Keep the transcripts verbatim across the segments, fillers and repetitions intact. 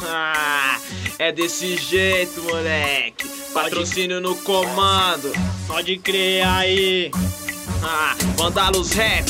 Ah, é desse jeito, moleque. Patrocínio no comando. Pode crer aí. Ah, Vandalos Rap.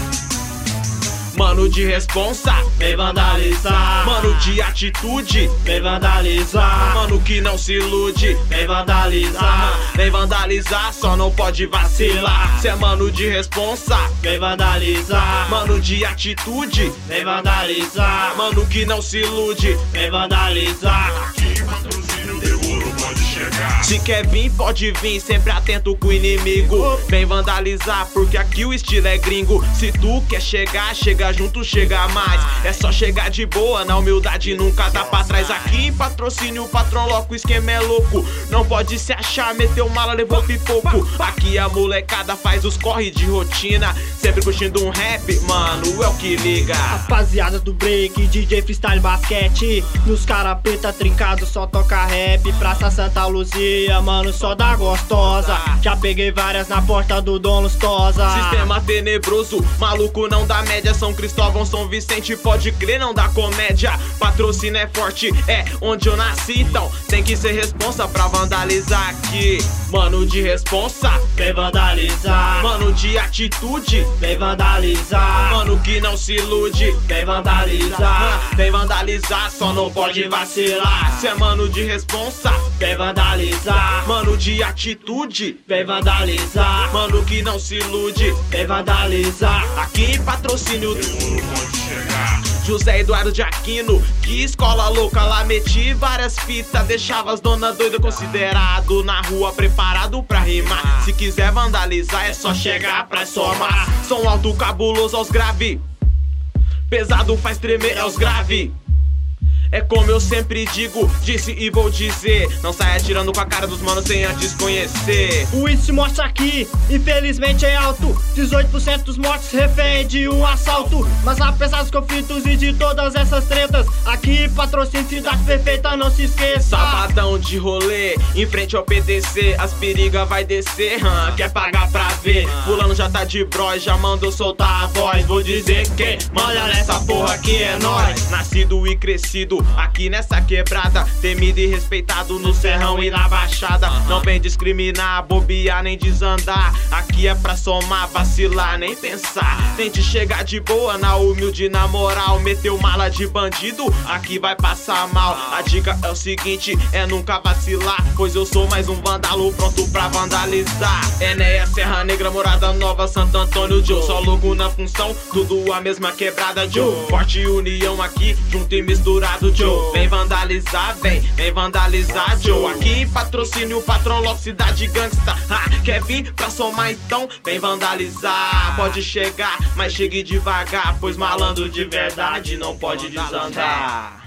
Mano de responsa, vem vandalizar. Mano de atitude, vem vandalizar. Mano que não se ilude, vem vandalizar. Vem vandalizar, só não pode vacilar. Cê é mano de responsa, vem vandalizar. Mano de atitude, vem vandalizar. Mano que não se ilude, vem vandalizar. Aqui patrocínio Beouro pode chegar. Se quer vir, pode vir, sempre atento com o inimigo. Vem vandalizar, porque aqui o estilo é gringo. Se tu quer chegar, chega junto, chega mais. É só chegar de boa, na humildade nunca dá pra trás. Aqui em patrocínio, o patrão louco, o esquema é louco. Não pode se achar, meteu mala, levou pipoco. Aqui a molecada faz os corre de rotina, sempre curtindo um rap, mano, é o que liga. Rapaziada do break, D J freestyle basquete. Nos cara preta trincado, só toca rap. Praça Santa Luzia, mano, só dá gostosa. Já peguei várias na porta do Dom Lustosa. Sistema tenebroso, maluco não dá média. São Cristóvão, São Vicente, pode crer, não dá comédia. Patrocínio é forte, é onde eu nasci, então tem que ser responsa pra vandalizar aqui. Mano de responsa, vem vandalizar. Mano de atitude, vem vandalizar. Mano que não se ilude, vem vandalizar. Vem vandalizar, só não pode vacilar. Cê é mano de responsa, vem vandalizar. Mano de atitude, vem vandalizar. Mano que não se ilude, vem vandalizar. Aqui em patrocínio Beouro pode chegar. José Eduardo de Aquino, que escola louca, lá meti várias fitas, deixava as dona doida considerado na rua, preparado pra rimar. Se quiser vandalizar é só chegar pra somar. Som alto, cabuloso aos grave, pesado faz tremer aos grave. É como eu sempre digo, disse e vou dizer, não saia atirando com a cara dos manos sem antes conhecer. O índice mostra aqui, infelizmente é alto. Dezoito por cento dos mortos refém de um assalto. Mas apesar dos conflitos e de todas essas tretas, aqui patrocínio cidade perfeita, não se esqueça. Sabadão de rolê, em frente ao P T C, as periga vai descer, hum, quer pagar pra ver. Fulano já tá de bros, já mandou soltar a voz. Vou dizer que, manda nessa porra que é nóis. Nascido e crescido aqui nessa quebrada, temido e respeitado no serrão e na baixada. Não vem discriminar, bobear nem desandar. Aqui é pra somar, vacilar, nem pensar. Tente chegar de boa, na humilde, na moral. Meteu mala de bandido, aqui vai passar mal. A dica é o seguinte, é nunca vacilar, pois eu sou mais um vândalo pronto pra vandalizar. Enéia, Serra Negra, Morada Nova, Santo Antônio, Joe. Só logo na função, tudo a mesma quebrada, Joe. Forte união aqui, junto e misturado, Joe. Vem vandalizar, vem, vem vandalizar, Joe. Aqui em patrocínio, patrão louco, cidade gangsta. Ah, quer vir pra somar então? Vem vandalizar. Pode chegar, mas chegue devagar, pois malandro de verdade não pode desandar.